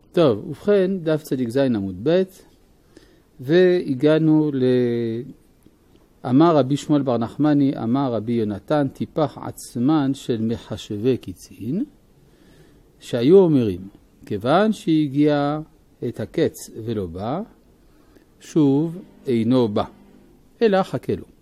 טוב, ובכן, דף צדיק זין עמוד ב', והגענו אמר רבי שמואל בר נחמני, אמר רבי יונתן, טיפח עצמן של מחשבי קיצין, שהיו אומרים, כיוון שהגיע את הקץ ולא בא, שוב אינו בא, אלא חכה לו.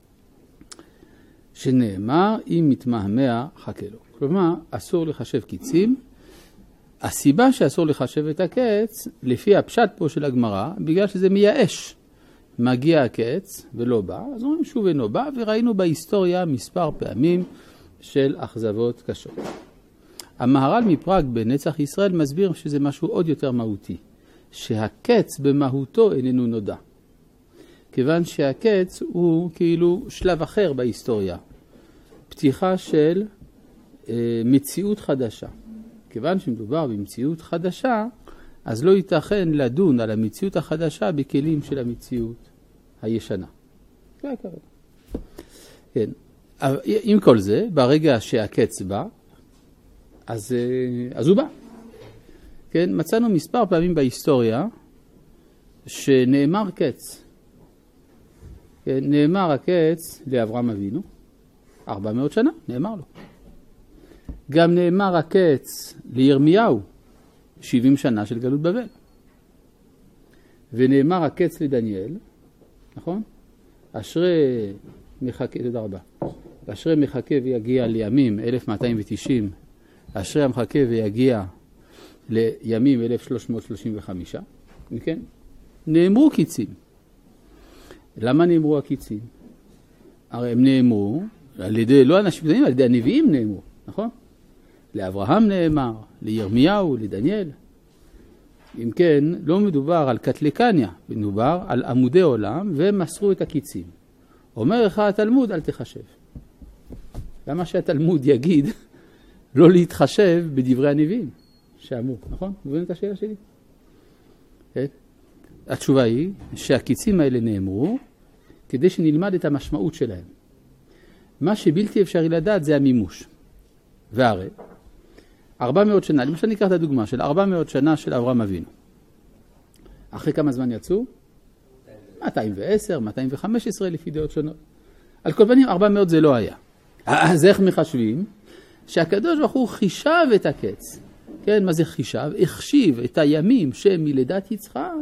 שנאמר, אם מתמהמה חכה לו. כלומר, אסור לחשב קיצים. הסיבה שאסור לחשב את הקץ, לפי הפשט פה של הגמרא, בגלל שזה מייאש. מגיע הקץ ולא בא, אז אומרים שוב אינו בא, וראינו בהיסטוריה מספר פעמים של אכזבות קשות. המהר"ל מפראג בנצח ישראל מסביר שזה משהו עוד יותר מהותי, שהקץ במהותו איננו נודע. כיוון שהקץ הוא כאילו שלב אחר בהיסטוריה, פתיחה של מציאות חדשה. כיוון שמדובר במציאות חדשה, אז לא ייתכן לדון על המציאות החדשה בכלים של המציאות הישנה. כן. עם כל זה, ברגע שהקץ בא, אז הוא בא. כן, מצאנו מספר פעמים בהיסטוריה שנאמר קץ. כן, נאמר הקץ לאברהם אבינו, 400 שנה, נאמר לו. גם נאמר הקץ לירמיהו, 70 שנה של גלות בבל. ונאמר הקץ לדניאל, נכון? אשרי מחכה, תודה רבה. אשרי מחכה ויגיע לימים 1290, אשרי המחכה ויגיע לימים 1335. כן? נאמרו קיצים. למה נאמרו הקיצים? הרי הם נאמרו על ידי, לא אנשים קטנים, על ידי הנביאים נאמרו, נכון? לאברהם נאמר, לירמיהו, לדניאל. אם כן, לא מדובר על קטלקניה, מדובר על עמודי עולם, ומסרו את הקיצים. אומר לך התלמוד, אל תחשב. למה שהתלמוד יגיד לא להתחשב בדברי הנביאים שאמרו, נכון? מבינים את השאלה שלי? התשובה היא שהקיצים האלה נאמרו כדי שנלמד את המשמעות שלהם. מה שבלתי אפשרי לדעת זה המימוש. והרי 400 שנה, למשל ניקח את הדוגמה של 400 שנה של אברהם אבינו. אחרי כמה זמן יצאו? 210, 215 לפי דעות שונות. על כל פנים 400 זה לא היה. אז איך מחשבים? שהקדוש ברוך הוא חישב את הקץ. כן, מה זה חישב? החשיב את הימים שמלידת יצחק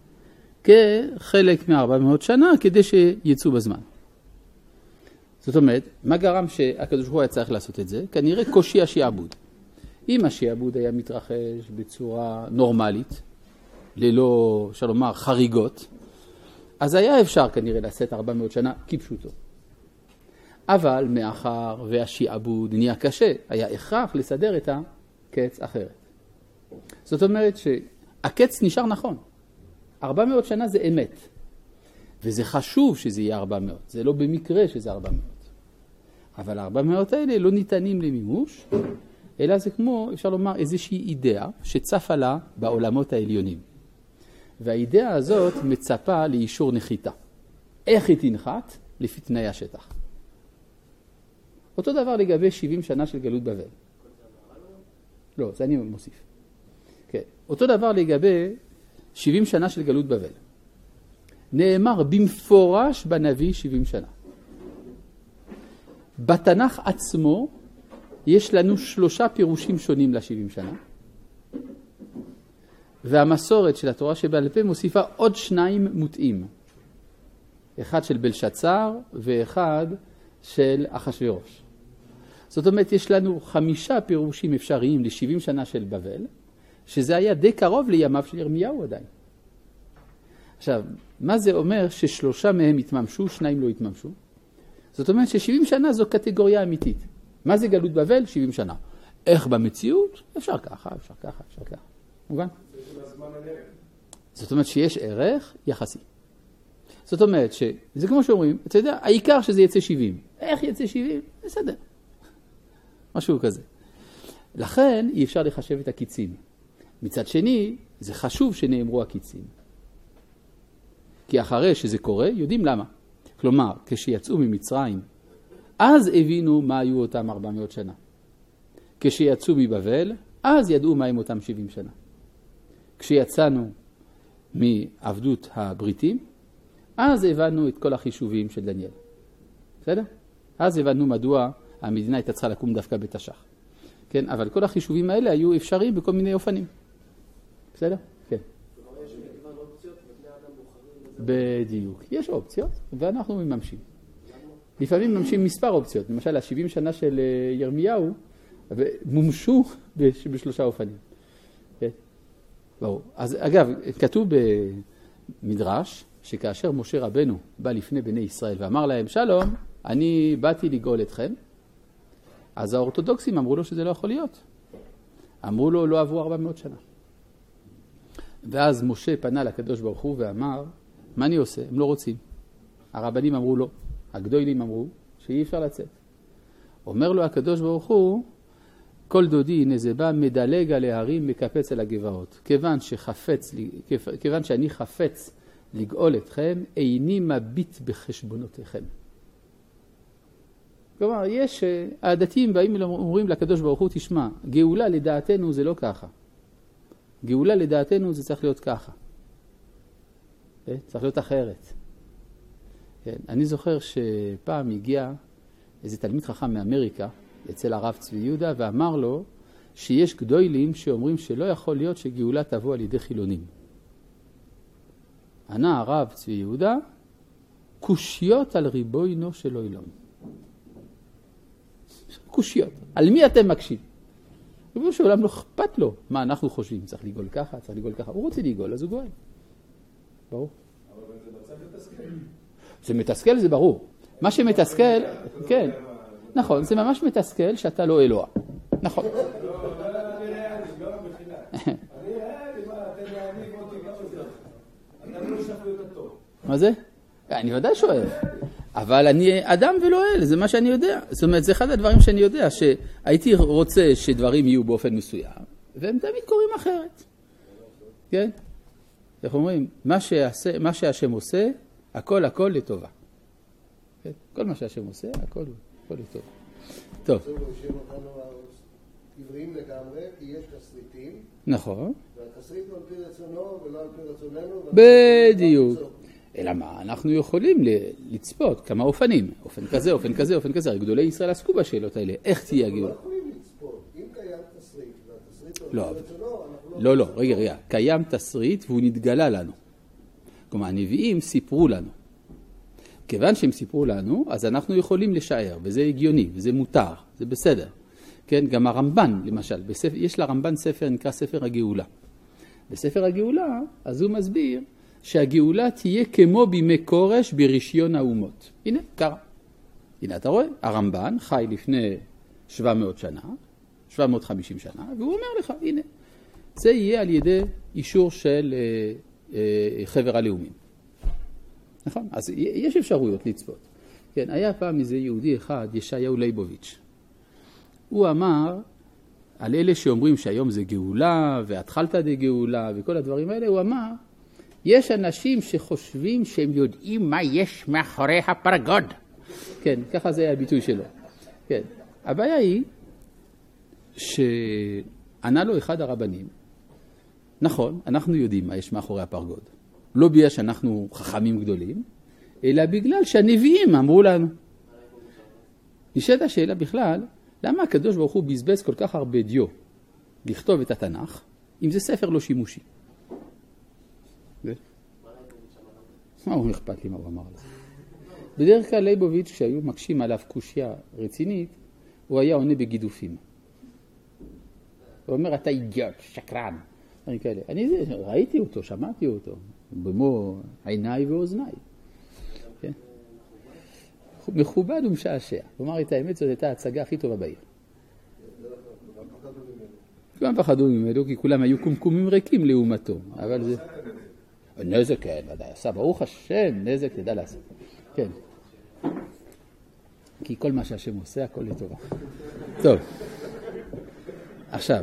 כחלק מ-400 שנה כדי שיצאו בזמן. זאת אומרת, מה גרם שהקדוש ברוך הוא היה צריך לעשות את זה? כנראה קושי השיעבוד. אם השיעבוד היה מתרחש בצורה נורמלית, ללא, אפשר לומר, חריגות, אז היה אפשר כנראה לעשות 400 שנה כפשוטו. אבל מאחר והשיעבוד נהיה קשה, היה הכרח לסדר את הקץ אחרת. זאת אומרת שהקץ נשאר נכון. 400 שנה זה אמת. וזה חשוב שזה יהיה 400. זה לא במקרה שזה 400. אבל 400 האלה לא ניתנים למימוש, אלא זה כמו, אפשר לומר, איזושהי אידאה שצפה לה בעולמות העליונים. והאידאה הזאת מצפה לאישור נחיתה. איך היא תנחת? לפי תנאי השטח. אותו דבר לגבי 70 שנה של גלות בבל. לא, זה אני מוסיף. כן. אותו דבר לגבי 70 שנה של גלות בבל. נאמר במפורש בנביא 70 שנה. בתנ"ך עצמו יש לנו 3 פירושים שונים ל-70 שנה. והמסורת של התורה שבעל פה מוסיפה עוד 2 מוטעים. אחד של בלשצר ואחד של אחשוורוש. זאת אומרת, יש לנו 5 פירושים אפשריים ל-70 שנה של בבל, שזה היה די קרוב לימיו של ירמיהו עדיין. עכשיו, מה זה אומר ש3 מהם התממשו, 2 לא התממשו? זאת אומרת ש70 שנה זו קטגוריה אמיתית. מה זה גלות בבל? 70 שנה. איך במציאות? אפשר ככה, אפשר ככה, אפשר ככה. מובן? זאת אומרת שיש ערך יחסי. זאת אומרת שזה כמו שאומרים, אתה יודע, העיקר שזה יצא 70. איך יצא 70? בסדר. משהו כזה. לכן אי אפשר לחשב את הקיצים. מצד שני, זה חשוב שנאמרו הקיצים. כי אחרי שזה קורה, יודעים למה. כלומר, כשיצאו ממצרים, אז הבינו מה היו אותם 400 שנה. כשיצאו מבבל, אז ידעו מה הם אותם 70 שנה. כשיצאנו מעבדות הבריטים, אז הבנו את כל החישובים של דניאל. בסדר? אז הבנו מדוע המדינה הייתה צריכה לקום דווקא בתש"ח. כן, אבל כל החישובים האלה היו אפשריים בכל מיני אופנים. בסדר? כן. יש מגוון אופציות, ובני אדם בוחרים בזה. בדיוק. יש אופציות, ואנחנו מממשים. לפעמים מממשים מספר אופציות. למשל, ה-70 שנה של ירמיהו, מומשו בשלושה אופנים. כן? ברור. אז אגב, כתוב במדרש, שכאשר משה רבנו בא לפני בני ישראל ואמר להם, שלום, אני באתי לגאול אתכם, אז האורתודוקסים אמרו לו שזה לא יכול להיות. אמרו לו, לא עברו 400 שנה. ואז משה פנה לקדוש ברוך הוא ואמר, מה אני עושה? הם לא רוצים. הרבנים אמרו לא. הגדולים אמרו שאי אפשר לצאת. אומר לו הקדוש ברוך הוא, כל דודי הנה זה בא מדלג על ההרים מקפץ על הגבעות. כיוון שאני חפץ לגאול אתכם, איני מביט בחשבונותיכם. כלומר, הדתיים באים אומרים לקדוש ברוך הוא, תשמע, גאולה לדעתנו זה לא ככה. גאולה לדעתנו זה צריך להיות ככה. צריך להיות אחרת. כן, אני זוכר שפעם הגיע איזה תלמיד חכם מאמריקה, אצל הרב צבי יהודה, ואמר לו שיש גדולים שאומרים שלא יכול להיות שגאולה תבוא על ידי חילונים. ענה הרב צבי יהודה, קושיות על ריבונו של עולם. קושיות. על מי אתם מקשים? ריבונו של עולם לא אכפת לו. מה אנחנו חושבים? צריך לגאול ככה, צריך לגאול ככה. הוא רוצה לגאול, אז הוא גואל. ברור. אבל זה מצב מתסכל. זה מתסכל, זה ברור. מה שמתסכל, כן. נכון, זה ממש מתסכל שאתה לא אלוה. נכון. מה זה? אני ודאי שואל. אבל אני אדם ולא אל, זה מה שאני יודע. זאת אומרת, זה אחד הדברים שאני יודע, שהייתי רוצה שדברים יהיו באופן מסוים, והם תמיד קוראים אחרת. כן? איך אומרים? מה שהשם עושה, הכל לטובה. כן? כל מה שהשם עושה, הכל לטובה. טוב. עבריים לגמרי, כי יש תסריטים. נכון. והתסריט לא על פי רצונו ולא על פי רצוננו. בדיוק. אלא מה? אנחנו יכולים לצפות כמה אופנים. אופן כזה, אופן כזה, אופן כזה. גדולי ישראל עסקו בשאלות האלה. איך תהיה הגאולה? לא יכולים לצפות. אם קיים תסריט, והתסריט לא על פי רצונו, אנחנו לא. רגע. קיים תסריט והוא נתגלה לנו. כלומר, הנביאים סיפרו לנו. כיוון שהם סיפרו לנו, אז אנחנו יכולים לשער, וזה הגיוני, וזה מותר, זה בסדר. כן, גם הרמב"ן, למשל, יש לרמב"ן ספר, נקרא ספר הגאולה. בספר הגאולה, אז הוא מסביר שהגאולה תהיה כמו בימי קורש בראשון האומות. הנה, קרה. הנה, אתה רואה, הרמב"ן חי לפני 700 שנה, 750 שנה, והוא אומר לך, הנה, זה יהיה על ידי אישור של חבר הלאומים. נכון? אז יש אפשרויות לצפות. כן, היה פעם איזה יהודי אחד, ישעיהו ליבוביץ'. הוא אמר, על אלה שאומרים שהיום זה גאולה, והתחלת דגאולה, וכל הדברים האלה, הוא אמר, יש אנשים שחושבים שהם יודעים מה יש מאחורי הפרגוד. כן, ככה זה היה הביטוי שלו. כן, הבעיה היא, שענה לו אחד הרבנים, נכון, אנחנו יודעים מה יש מאחורי הפרגוד. לא בגלל שאנחנו חכמים גדולים, אלא בגלל שהנביאים אמרו לנו. נשאלת השאלה בכלל, למה הקדוש ברוך הוא בזבז כל כך הרבה דיו לכתוב את התנ"ך, אם זה ספר לא שימושי? מה הוא אכפת לי מה הוא אמר לזה? בדרך כלל ליבוביץ' כשהיו מקשים עליו קושיה רצינית, הוא היה עונה בגידופים. הוא אומר, אתה אידיוט, שקרן. אני ראיתי אותו, שמעתי אותו, במו עיניי ואוזניי. כן? מכובד ומשעשע. כלומר, את האמת, זאת הייתה ההצגה הכי טובה בעיר. כולם פחדו ממנו, כי כולם היו קומקומים ריקים לעומתו. אבל זה... נזק, כן, ודאי. עשה, ברוך השם, נזק תדע לעשות. כן. כי כל מה שהשם עושה, הכל לטובה. טוב. עכשיו.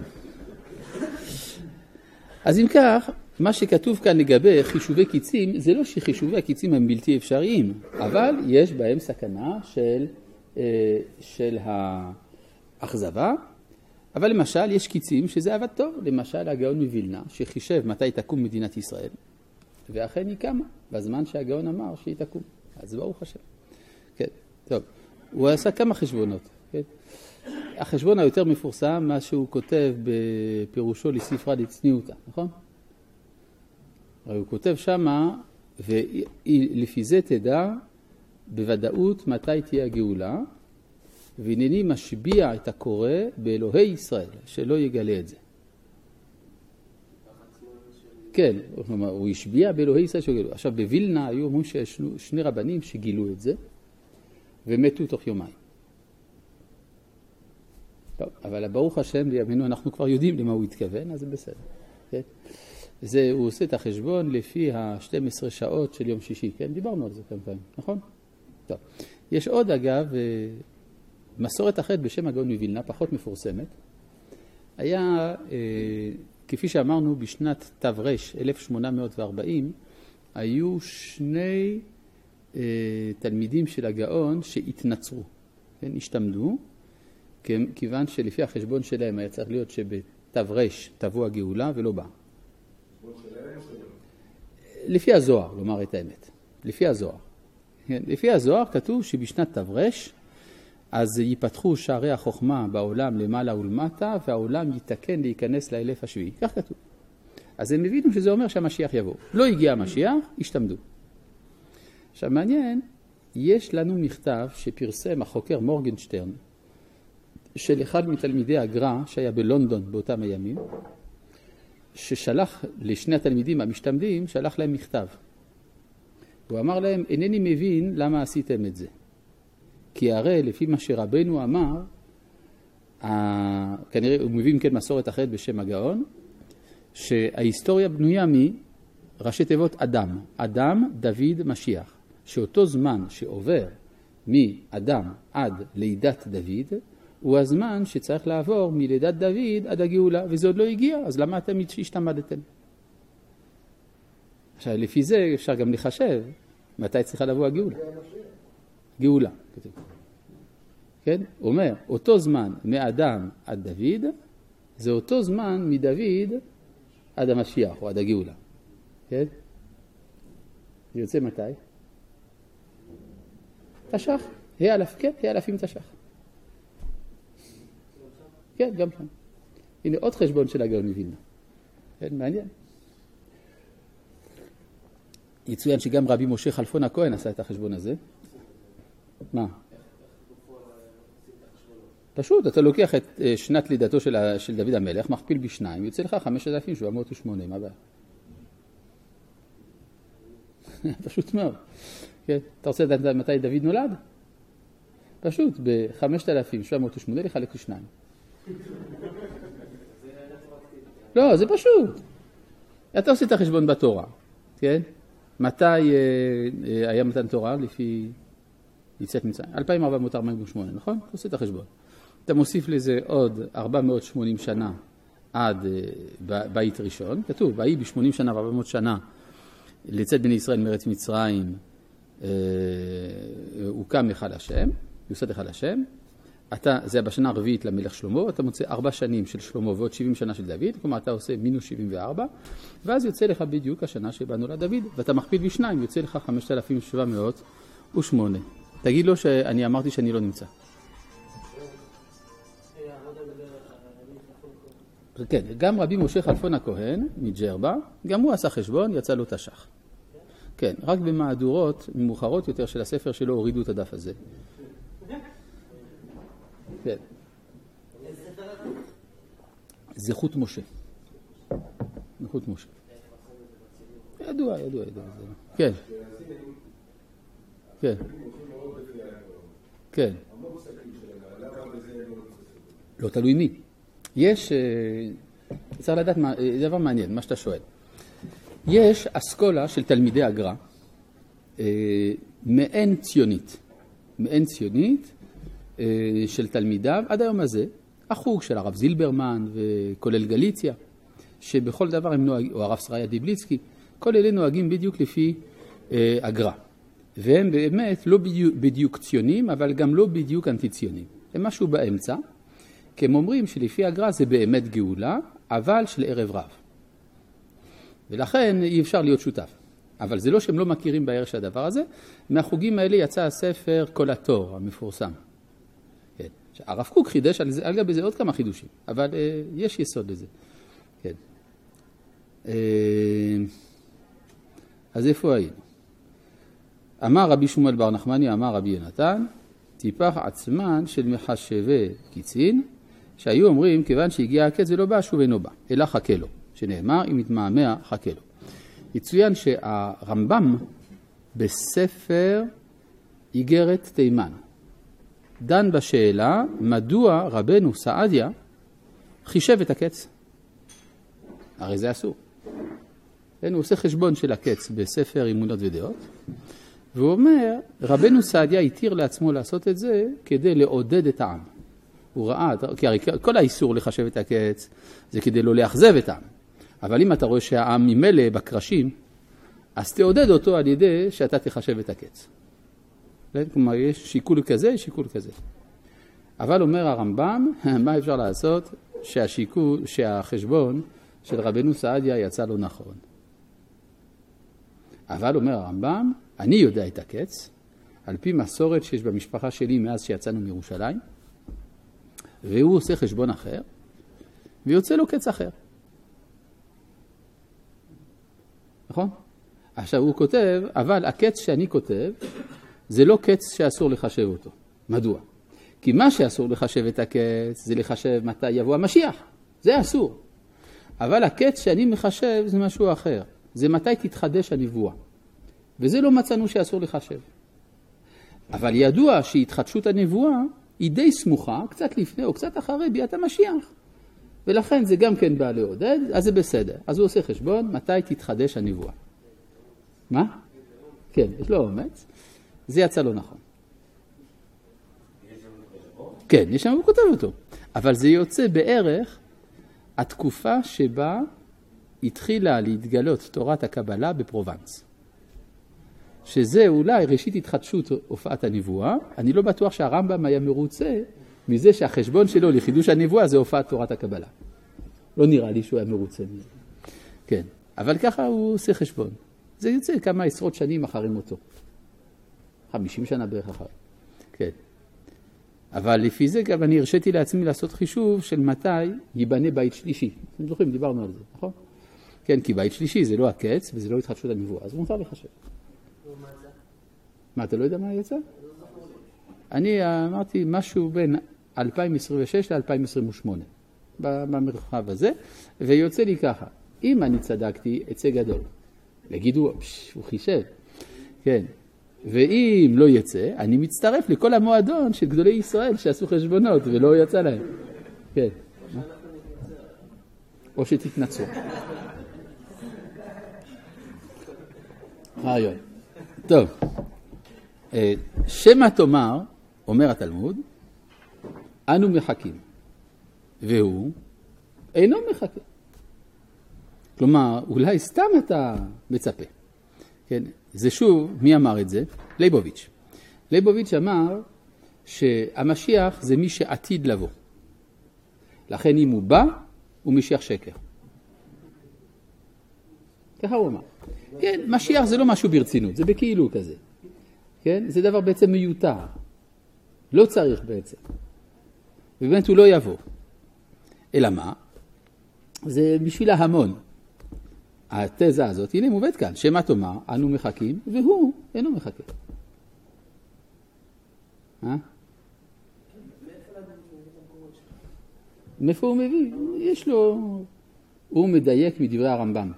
אז אם כך, מה שכתוב כאן לגבי חישובי קיצים, זה לא שחישובי הקיצים הם בלתי אפשריים, אבל יש בהם סכנה של האכזבה, אבל למשל, יש קיצים שזה עבד טוב. למשל, הגאון מווילנה, שחישב מתי תקום מדינת ישראל, ואכן היא קמה, בזמן שהגאון אמר שהיא תקום. אז ברוך השם. כן, טוב. הוא עשה כמה חשבונות. כן? החשבון היותר מפורסם, מה שהוא כותב בפירושו לספרה דצניעותא, נכון? הוא כותב שמה, ולפי זה תדע בוודאות מתי תהיה הגאולה, והנני משביע את הקורא באלוהי ישראל, שלא יגלה את זה. כן, הוא השביע באלוהי ישראל שלא יגלו. עכשיו בווילנה היו אומרים שיש שני רבנים שגילו את זה, ומתו תוך יומיים. טוב, אבל ברוך השם, בימינו אנחנו כבר יודעים למה הוא התכוון, אז זה בסדר. כן? הוא עושה את החשבון לפי ה-12 שעות של יום שישי, כן? דיברנו על זה כמה פעמים, נכון? טוב. יש עוד אגב, מסורת אחרת בשם הגאון מווילנה, פחות מפורסמת. היה, כפי שאמרנו, בשנת תר"ש 1840, היו שני תלמידים של הגאון שהתנצרו, כן? השתמדו, כיוון שלפי החשבון שלהם היה צריך להיות שבתר"ש תבוא הגאולה ולא בא. לפי הזוהר, לומר את האמת. לפי הזוהר. לפי הזוהר כתוב שבשנת תר"ש אז ייפתחו שערי החוכמה בעולם למעלה ולמטה, והעולם יתקן להיכנס לאלף השביעי. כך כתוב. אז הם הבינו שזה אומר שהמשיח יבוא. לא הגיע המשיח, השתמדו. עכשיו מעניין, יש לנו מכתב שפרסם החוקר מורגנשטרן, של אחד מתלמידי הגר"א שהיה בלונדון באותם הימים, ששלח לשני התלמידים המשתמדים, שלח להם מכתב. הוא אמר להם, אינני מבין למה עשיתם את זה. כי הרי לפי מה שרבנו אמר, כנראה הוא מבין כן מסורת אחרת בשם הגאון, שההיסטוריה בנויה מראשי תיבות אדם. אדם, דוד, משיח. שאותו זמן שעובר מאדם עד לידת דוד, הוא הזמן שצריך לעבור מלידת דוד עד הגאולה, וזה עוד לא הגיע, אז למה אתם השתמדתם? עכשיו, לפי זה אפשר גם לחשב מתי צריכה לבוא הגאולה. גאולה, כתוב. כן? הוא אומר, אותו זמן מאדם עד דוד, זה אותו זמן מדוד עד המשיח, או עד הגאולה. כן? זה יוצא מתי? תש"ח. כן, אלפים תש"ח. כן, גם שם. הנה עוד חשבון של הגאון מווילנה. כן, מעניין. יצוין שגם רבי משה חלפון הכהן עשה את החשבון הזה. מה? פשוט, אתה לוקח את שנת לידתו של דוד המלך, מכפיל בשניים, יוצא לך 5,708, מה הבעיה? פשוט מאוד. כן? אתה רוצה לדעת מתי דוד נולד? פשוט, ב-5,708 לחלק לשניים. לא, זה פשוט. אתה עושה את החשבון בתורה, כן? מתי היה מתן תורה לפי יציאת מצרים? 2448, נכון? אתה עושה את החשבון. אתה מוסיף לזה עוד 480 שנה עד בית ראשון. כתוב, ויהי ב-80 שנה ו-400 שנה לצאת בני ישראל מארץ מצרים, הוקם אחד השם, יוסד אחד השם. זה בשנה הרביעית למלך שלמה, אתה מוצא 4 שנים של שלמה ועוד 70 שנה של דוד, כלומר אתה עושה מינוס 74, ואז יוצא לך בדיוק השנה שבה נולד דוד, ואתה מכפיל בשניים, יוצא לך 5,708. תגיד לו שאני אמרתי שאני לא נמצא. כן, גם רבי משה חלפון הכהן מג'רבה, גם הוא עשה חשבון, יצא לו תש"ח. כן, רק במהדורות מאוחרות יותר של הספר שלו הורידו את הדף הזה. כן. זכות משה. זכות משה. ידוע. כן. כן. כן. לא תלוי מי. יש, צריך לדעת, דבר מעניין, מה שאתה שואל. יש אסכולה של תלמידי הגר"א, מעין ציונית, של תלמידיו, עד היום הזה, החוג של הרב זילברמן וכולל גליציה, שבכל דבר הם נוהגים, או הרב שריה דיבליצקי, כל אלה נוהגים בדיוק לפי הגר"א. והם באמת לא בדיוק ציונים, אבל גם לא בדיוק אנטי-ציונים. הם משהו באמצע, כי הם אומרים שלפי הגר"א זה באמת גאולה, אבל של ערב רב. ולכן אי אפשר להיות שותף. אבל זה לא שהם לא מכירים בערך של הדבר הזה. מהחוגים האלה יצא הספר כל התור המפורסם. כן. הרב קוק חידש על זה, אגב, בזה עוד כמה חידושים, אבל יש יסוד לזה. כן. אז איפה היינו? אמר רבי שמואל בר נחמני, אמר רבי יונתן, טיפח עצמן של מחשבי קיצין, שהיו אומרים, כיוון שהגיע הקץ ולא בא, שוב אינו בא, אלא חכה לו, שנאמר, אם יתמהמה, חכה לו. יצוין שהרמב"ם בספר איגרת תימן דן בשאלה מדוע רבנו סעדיה חישב את הקץ. הרי זה אסור. הוא עושה חשבון של הקץ בספר אמונות ודעות, והוא אומר, רבנו סעדיה התיר לעצמו לעשות את זה כדי לעודד את העם. הוא ראה, כי הרי כל האיסור לחשב את הקץ זה כדי לא לאכזב את העם. אבל אם אתה רואה שהעם ממלא בקרשים, אז תעודד אותו על ידי שאתה תחשב את הקץ. כלומר, יש שיקול כזה, שיקול כזה. אבל אומר הרמב"ם, מה אפשר לעשות שהחשבון של רבנו סעדיה יצא לא נכון. אבל אומר הרמב"ם, אני יודע את הקץ, על פי מסורת שיש במשפחה שלי מאז שיצאנו מירושלים, והוא עושה חשבון אחר, ויוצא לו קץ אחר. נכון? עכשיו הוא כותב, אבל הקץ שאני כותב, זה לא קץ שאסור לחשב אותו. מדוע? כי מה שאסור לחשב את הקץ, זה לחשב מתי יבוא המשיח. זה אסור. אבל הקץ שאני מחשב זה משהו אחר. זה מתי תתחדש הנבואה. וזה לא מצאנו שאסור לחשב. אבל ידוע שהתחדשות הנבואה היא די סמוכה, קצת לפני או קצת אחרי ביאת המשיח. ולכן זה גם כן בא לעודד, אז זה בסדר. אז הוא עושה חשבון, מתי תתחדש הנבואה. מה? כן, יש לו אומץ. זה יצא לא נכון. כן, יש שם, הוא כותב אותו. אבל זה יוצא בערך התקופה שבה התחילה להתגלות תורת הקבלה בפרובנס. שזה אולי ראשית התחדשות הופעת הנבואה. אני לא בטוח שהרמב"ם היה מרוצה מזה שהחשבון שלו לחידוש הנבואה זה הופעת תורת הקבלה. לא נראה לי שהוא היה מרוצה מזה. כן, אבל ככה הוא עושה חשבון. זה יוצא כמה עשרות שנים אחרי מותו. 50 שנה בערך אחרי. כן. אבל לפי זה גם אני הרשיתי לעצמי לעשות חישוב של מתי ייבנה בית שלישי. אתם זוכרים, דיברנו על זה, נכון? כן, כי בית שלישי זה לא הקץ וזה לא התחדשות הנבואה, אז מותר לחשב. מה, אתה לא יודע מה יצא? אני אמרתי משהו בין 2026 ל-2028, במרחב הזה, ויוצא לי ככה, אם אני צדקתי, יצא גדול. יגידו, הוא חישב. כן. ואם לא יצא, אני מצטרף לכל המועדון של גדולי ישראל שעשו חשבונות ולא יצא להם. כן. או שתתנצו. רעיון. טוב. שמה תאמר, אומר התלמוד, אנו מחכים. והוא אינו מחכה. כלומר, אולי סתם אתה מצפה. כן, זה שוב, מי אמר את זה? ליבוביץ'. ליבוביץ' אמר שהמשיח זה מי שעתיד לבוא. לכן אם הוא בא, הוא משיח שקר. ככה הוא אמר. כן, משיח זה לא משהו ברצינות, זה בכאילו כזה. כן, זה דבר בעצם מיותר. לא צריך בעצם. ובאמת הוא לא יבוא. אלא מה? זה בשביל ההמון. התזה הזאת, הנה מובאת כאן, שמה תאמר, אנו מחכים, והוא אינו מחכה. מאיפה הוא מביא? יש לו, הוא מדייק מדברי הרמב"ם.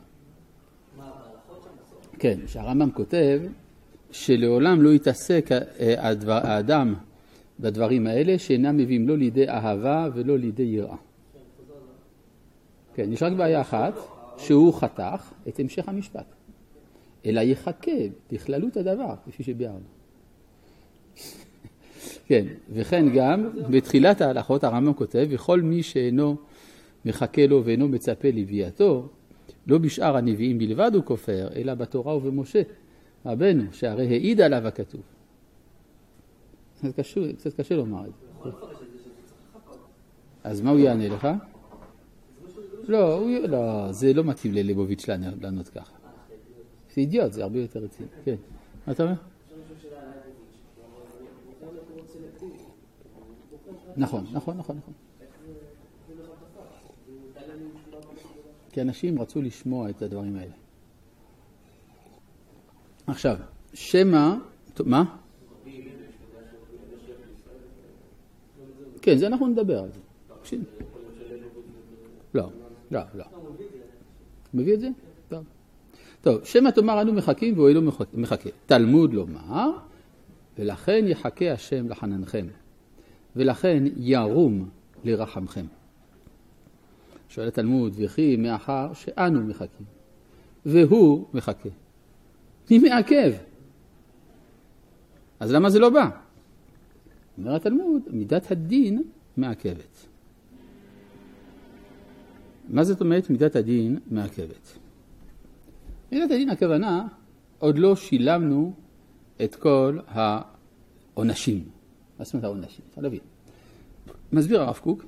כן, שהרמב"ם כותב שלעולם לא יתעסק האדם בדברים האלה שאינם מביאים לא לידי אהבה ולא לידי יראה. כן, יש רק בעיה אחת, שהוא חתך את המשך המשפט. אלא יחכה בכללות הדבר, כפי שביארנו. כן, וכן גם בתחילת ההלכות הרמב"ם כותב, וכל מי שאינו מחכה לו ואינו מצפה לביאתו, לא בשאר הנביאים בלבד הוא כופר, אלא בתורה ובמשה, רבנו, שהרי העיד עליו הכתוב. קצת קשה לומר את זה. אז מה הוא יענה לך? לא, זה לא מתאים לליבוביץ' לענות ככה. זה אידיוט, זה הרבה יותר רציני. כן. מה אתה אומר? נכון. כי אנשים רצו לשמוע את הדברים האלה. עכשיו, שמה, מה? כן, זה אנחנו נדבר על זה. לא. מביא את זה? טוב, שמה תאמר אנו מחכים והוא לא מחכה. תלמוד לומר, ולכן יחכה השם לחננכם, ולכן ירום לרחמכם. שואל התלמוד, וכי מאחר שאנו מחכים, והוא מחכה. מי מעכב? אז למה זה לא בא? אומר התלמוד, מידת הדין מעכבת. מה זאת אומרת מידת הדין מעכבת? מידת הדין הכוונה, עוד לא שילמנו את כל העונשים. מה זאת אומרת העונשים? אתה להבין. מסביר הרב קוק,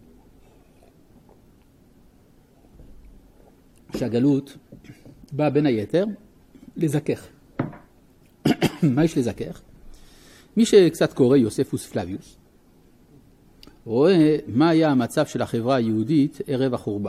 שהגלות באה בין היתר לזכך. מה יש לזכך? מי שקצת קורא יוספוס פלביוס, רואה מה היה המצב של החברה היהודית ערב החורבן.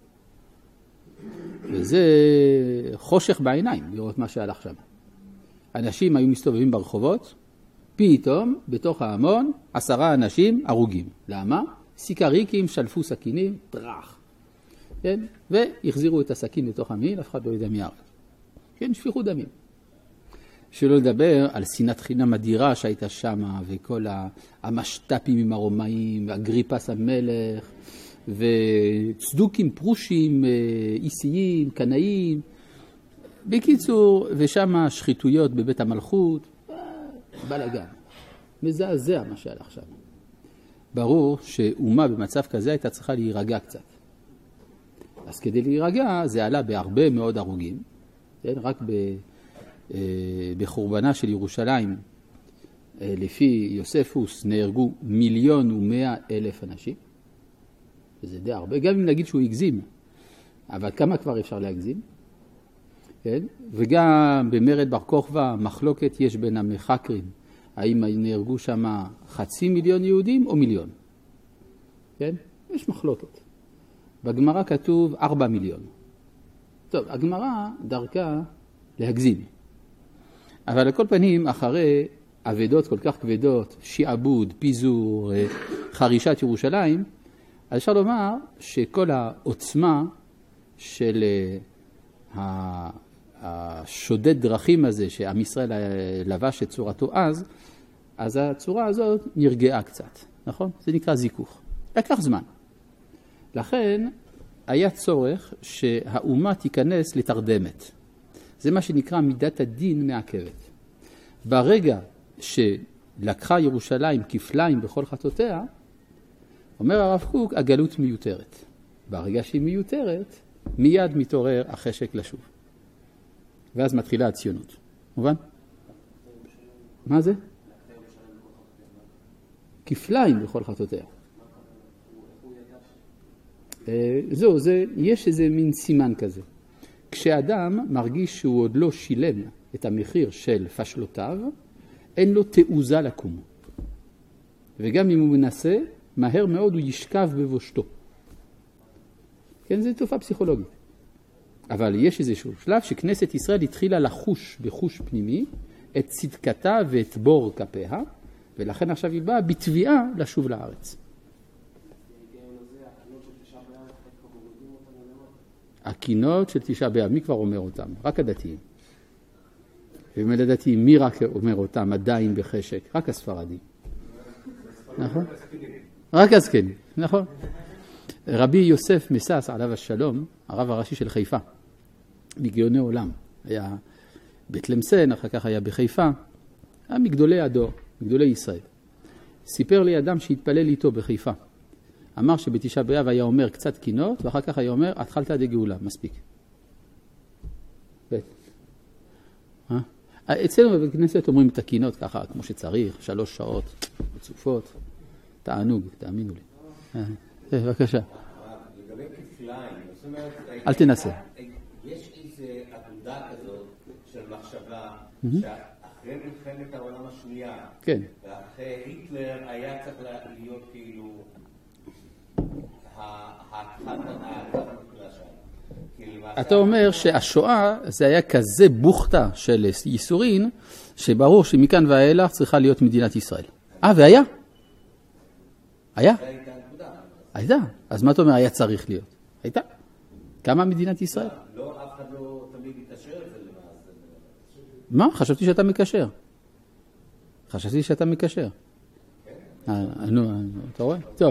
וזה חושך בעיניים לראות מה שהלך שם. אנשים היו מסתובבים ברחובות, פתאום בתוך ההמון 10 אנשים הרוגים. למה? סיקריקים שלפו סכינים, טרח. כן? והחזירו את הסכין לתוך המין, אף אחד לא יודע מי הרגע. כן, שפיכות דמים. שלא לדבר על שנאת חינם אדירה שהייתה שם, וכל המשת"פים עם הרומאים, והגריפס המלך, וצדוקים פרושים, איסיים, קנאים. בקיצור, ושם שחיתויות בבית המלכות, בלגן. מזעזע מה שהלך שם. ברור שאומה במצב כזה הייתה צריכה להירגע קצת. אז כדי להירגע זה עלה בהרבה מאוד הרוגים, כן? רק בחורבנה של ירושלים, לפי יוספוס נהרגו 1,100,000 אנשים. זה די הרבה, גם אם נגיד שהוא הגזים, אבל כמה כבר אפשר להגזים? כן? וגם במרד בר כוכבא מחלוקת יש בין המחקרים, האם נהרגו שם 500,000 יהודים או 1,000,000. כן? יש מחלוקת. בגמרא כתוב 4,000,000. טוב, הגמרא דרכה להגזים. אבל על כל פנים, אחרי עבדות כל כך כבדות, שיעבוד, פיזור, חרישת ירושלים, אז אפשר לומר שכל העוצמה של השודד דרכים הזה, שעם ישראל לבש את צורתו אז הצורה הזאת נרגעה קצת, נכון? זה נקרא זיכוך. לקח זמן. לכן היה צורך שהאומה תיכנס לתרדמת. זה מה שנקרא מידת הדין מעכבת. ברגע שלקחה ירושלים כפליים בכל חטאותיה, אומר הרב קוק, הגלות מיותרת. ברגע שהיא מיותרת, מיד מתעורר החשק לשוב. ואז מתחילה הציונות. מובן? מה זה? כפליים בכל חטאותיה. יש איזה מין סימן כזה. כשאדם מרגיש שהוא עוד לא שילם את המחיר של פשלותיו, אין לו תעוזה לקום. וגם אם הוא מנסה, מהר מאוד הוא ישכב בבושתו. כן, זו תופעה פסיכולוגית. אבל יש איזשהו שלב שכנסת ישראל התחילה לחוש בחוש פנימי את צדקתה ואת בור כפיה, ולכן עכשיו היא באה בתביעה לשוב לארץ. הקינות של תשעה באב, מי כבר אומר אותם? רק הדתיים. ובאמת הדתיים, מי רק אומר אותם עדיין בחשק? רק הספרדים. נכון? רק הזקנים, נכון. רבי יוסף מסס עליו השלום, הרב הראשי של חיפה, מגאוני עולם, היה בתלמסן, אחר כך היה בחיפה, היה מגדולי הדור, מגדולי ישראל. סיפר לי אדם שהתפלל איתו בחיפה. אמר שבתשעה באב היה אומר קצת קינות, ואחר כך היה אומר, התחלת עד גאולה, מספיק. אצלנו בבית כנסת אומרים את הקינות ככה, כמו שצריך, 3 שעות רצופות. תענוג, תאמינו לי. בבקשה. לגבי כפליים, זאת אומרת... אל תנסה. יש איזו עבודה כזאת של מחשבה שאחרי מלחמת העולם השנייה, כן. ואחרי היטלר היה צריך להיות כאילו אתה אומר שהשואה זה היה כזה בוכתה של ייסורין, שברור שמכאן ואילך צריכה להיות מדינת ישראל. והיה? היה? הייתה. אז מה אתה אומר היה צריך להיות? הייתה. כמה מדינת ישראל? לא, אף אחד לא תמיד מתקשר את זה למעשה. מה? חשבתי שאתה מקשר. נו, אתה רואה? טוב.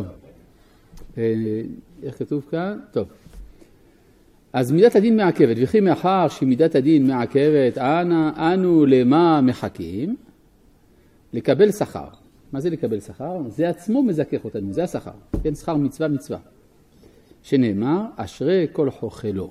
איך כתוב כאן? טוב. אז מידת הדין מעכבת, וכי מאחר שמידת הדין מעכבת, אנו למה מחכים? לקבל שכר. מה זה לקבל שכר? זה עצמו מזכך אותנו, זה השכר. כן, שכר מצווה מצווה. שנאמר, אשרי כל חוכלו.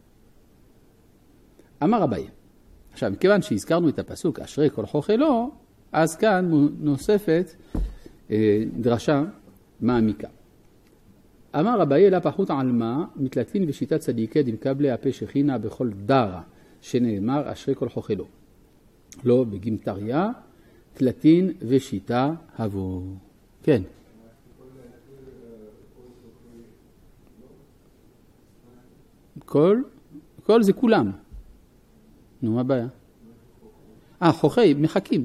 אמר אביי. עכשיו, כיוון שהזכרנו את הפסוק, אשרי כל חוכלו, אז כאן נוספת דרשה מעמיקה. אמר אביי לה פחות על מה, מתלתין ושיטת צדיקי דמקבלי הפה שכינה בכל דרה, שנאמר אשרי כל חוכלו. לא בגמטריה, תלתין ושיטה הבו. כן. כל זה כולם. נו, מה הבעיה? חוכי, מחכים.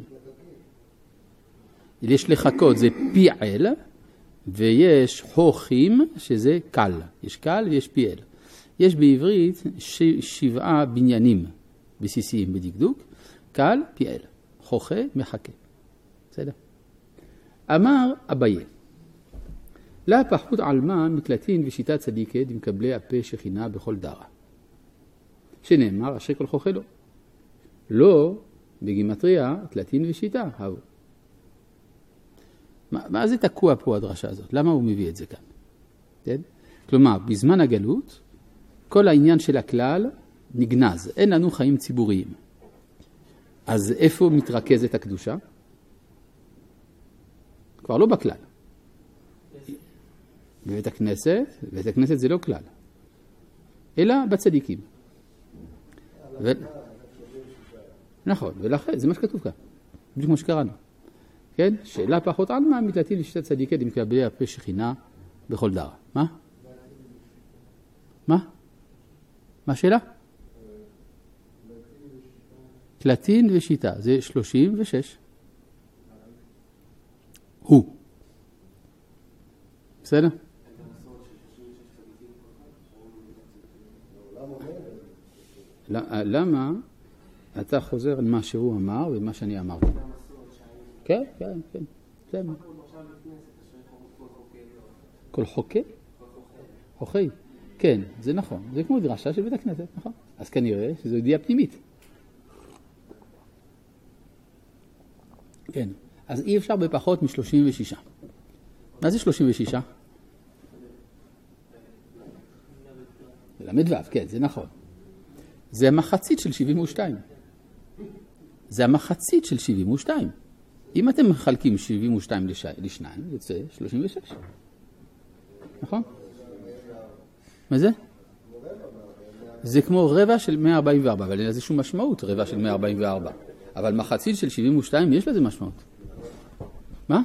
יש לחכות, זה פיעל, ויש חוכים, שזה קל. יש קל ויש פיעל. יש בעברית 7 בניינים בסיסיים בדקדוק, קל, פיעל. חוכה, מחכה. בסדר? אמר אביי, לה פחות על מה מתלתין ושיטת צדיקי דמקבלי הפה שכינה בכל דרה. שנאמר, אשרי כל חוכלו. לא בגימטריה, תלתין ושיטה, הבו. מה זה תקוע פה הדרשה הזאת? למה הוא מביא את זה כאן? כן? כלומר, בזמן הגלות, כל העניין של הכלל נגנז. אין לנו חיים ציבוריים. אז איפה מתרכזת הקדושה? כבר לא בכלל. בבית הכנסת, בבית הכנסת זה לא כלל. אלא בצדיקים. נכון, ולכן, זה מה שכתוב כאן. בדיוק כמו שקראנו. כן? שאלה פחות על מה מתלתין לשיטת צדיקי דמקבלי הפה שכינה בכל דרה. מה? מה? מה השאלה? תלתין ושיטה, זה 36. הוא. בסדר? למה אתה חוזר על מה שהוא אמר ומה שאני אמרתי? כן, כן, כן. זה מה. כל חוקה? חוקי. כן, זה נכון. זה כמו דרשה של בית הכנסת, נכון? אז כנראה שזו ידיעה פנימית. כן. אז אי אפשר בפחות מ-36. מה זה 36? למד ו', כן, זה נכון. זה המחצית של 72. זה המחצית של 72. אם אתם מחלקים 72 לשניים, יוצא 36. נכון? מה זה? זה כמו רבע של 144, אבל אין לזה שום משמעות, רבע של 144. אבל מחצית של 72 יש לזה משמעות. מה?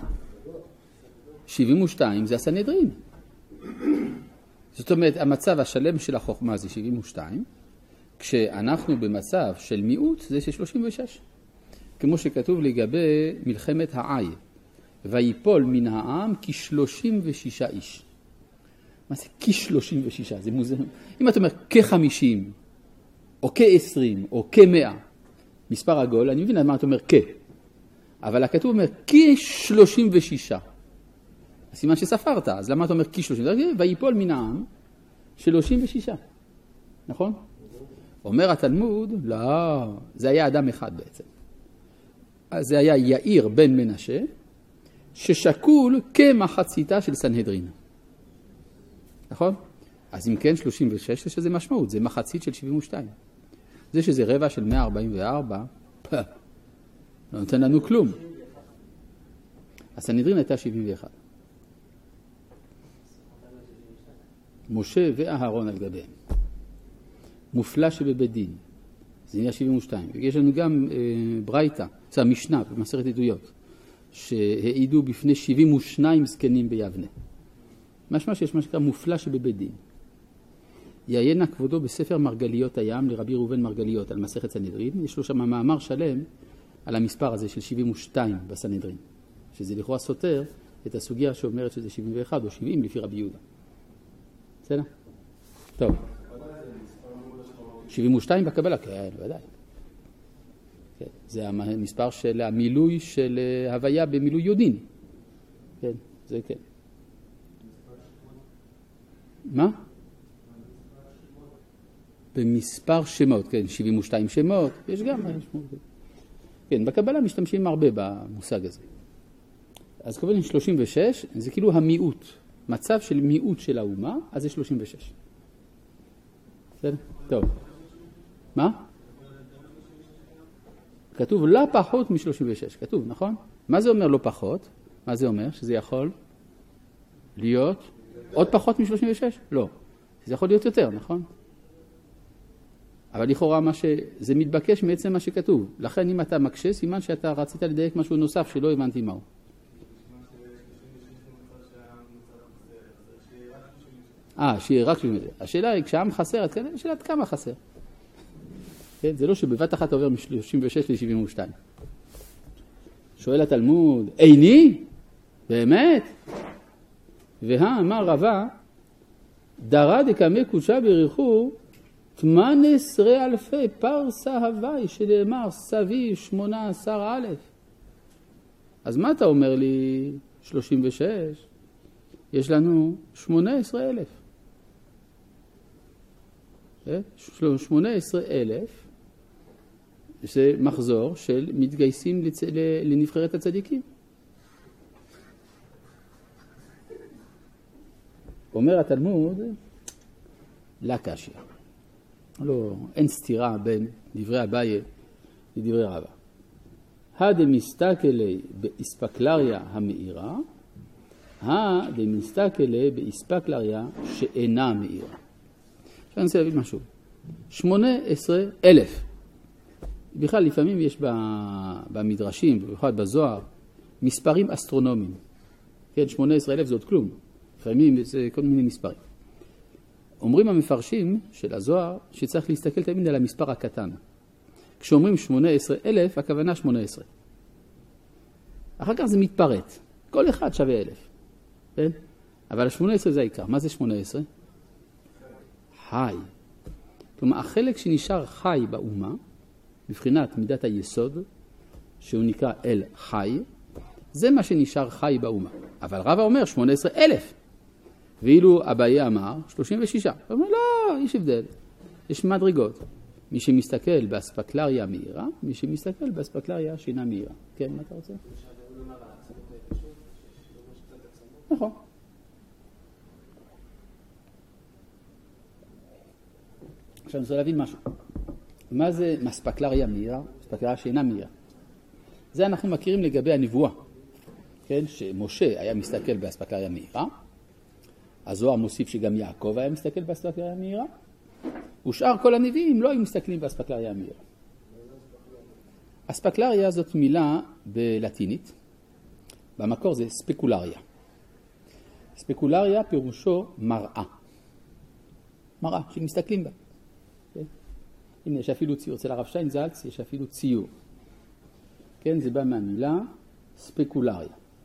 72 זה הסנהדרין. זאת אומרת, המצב השלם של החוכמה זה 72, כשאנחנו במצב של מיעוט זה 36. כמו שכתוב לגבי מלחמת העי, ויפול מן העם כ-36 איש. מה זה כ-36? זה מוזר. אם אתה אומר כ-50, או כ-20, או כ-100, מספר עגול, אני מבין על מה אתה אומר כ. אבל הכתוב אומר כ-36. הסימן שספרת, אז למה אתה אומר כ-36? ויפול מן העם 36. נכון? אומר התלמוד, לא, זה היה אדם אחד בעצם. אז זה היה יאיר בן מנשה, ששקול כמחציתה של סנהדרין. נכון? אז אם כן 36 יש שזה משמעות, זה מחצית של 72. זה שזה רבע של 144, לא נותן לנו כלום. הסנהדרין הייתה 71. משה ואהרון על גביהם. מופלא שבבית דין, זה נהיה 72. יש לנו גם ברייתא, זה המשנה במסכת עדויות, שהעידו בפני 72 זקנים ביבנה. משמע שיש מה שנקרא מופלא שבבית דין. יעיינה כבודו בספר מרגליות הים לרבי ראובן מרגליות על מסכת סנהדרין. יש לו שם מאמר שלם על המספר הזה של 72 בסנהדרין, שזה לכאורה סותר את הסוגיה שאומרת שזה 71 או 70 לפי רבי יהודה. בסדר? טוב. 72 בקבלה, כן, ודאי. כן, זה המספר של המילוי של הוויה במילוי יודין. כן, זה כן. מה? במספר שמות, כן, 72 שמות, יש גם משמעות. כן, בקבלה משתמשים הרבה במושג הזה. אז כמובן 36, זה כאילו המיעוט, מצב של מיעוט של האומה, אז זה 36. בסדר? טוב. מה? כתוב לא פחות מ-36, כתוב, נכון? מה זה אומר לא פחות? מה זה אומר? שזה יכול להיות עוד פחות מ-36? לא. זה יכול להיות יותר, נכון? אבל לכאורה זה מתבקש מעצם מה שכתוב. לכן אם אתה מקשה, סימן שאתה רצית לדייק משהו נוסף שלא הבנתי מהו. שיהיה רק 36. השאלה היא, כשהעם חסר, השאלה עד כמה חסר. כן? זה לא שבבת אחת עובר מ-36 ל-72. שואל התלמוד, איני? באמת? אמר רבה, דרה דקמא קודשא בריחו, 18,000 פרסה הווי, שנאמר סביב 18,000. אז מה אתה אומר לי 36? יש לנו 18,000. 18,000 זה מחזור של מתגייסים לנבחרת הצדיקים. אומר התלמוד, לא קשיא. לא, אין סתירה בין דברי אביי לדברי רבא. הדמסתכלי באספקלריה המאירה, הדמסתכלי באספקלריה שאינה מאירה. עכשיו אני רוצה להבין משהו. 18,000. בכלל לפעמים יש במדרשים, במיוחד בזוהר, מספרים אסטרונומיים. כן, 18,000 זה עוד כלום. לפעמים זה כל מיני מספרים. אומרים המפרשים של הזוהר שצריך להסתכל תמיד על המספר הקטן. כשאומרים 18,000, הכוונה 18. אחר כך זה מתפרט. כל אחד שווה 1,000. כן? אבל ה-18 זה העיקר. מה זה 18? חי. כלומר, החלק שנשאר חי באומה, מבחינת מידת היסוד, שהוא נקרא אל חי, זה מה שנשאר חי באומה. אבל רבא אומר 18,000. ואילו אביי אמר 36. הוא אומר, לא, יש הבדל. יש מדרגות. מי שמסתכל באספקלריה מהירה, מי שמסתכל באספקלריה שאינה מהירה. כן, מה אתה רוצה? נכון. עכשיו אני רוצה להבין משהו. מה זה אספקלריה מהירה? אספקלריה שאינה מהירה. זה אנחנו מכירים לגבי הנבואה. כן, שמשה היה מסתכל באספקלריה מהירה, הזוהר מוסיף שגם יעקב היה מסתכל באספקלריה מהירה, ושאר כל הנביאים לא היו מסתכלים באספקלריה מהירה. אספקלריה זאת מילה בלטינית, במקור זה ספקולריה. ספקולריה פירושו מראה. מראה שמסתכלים בה. כן? הנה, יש אפילו ציור, אצל הרב שטיינזלץ יש אפילו ציור. כן, זה בא מהמילה ספקולריה.